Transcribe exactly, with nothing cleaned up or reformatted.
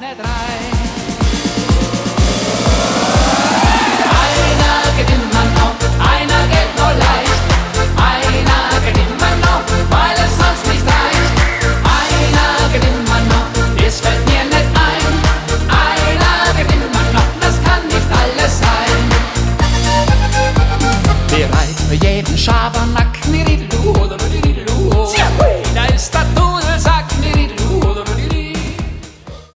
nicht rein. Einer geht immer noch, einer geht nur leicht. Einer geht immer noch, weil es sonst nicht reicht. Einer geht immer noch, das fällt mir nicht ein. Einer geht immer noch, das kann nicht alles sein. Bereit für jeden Schabernack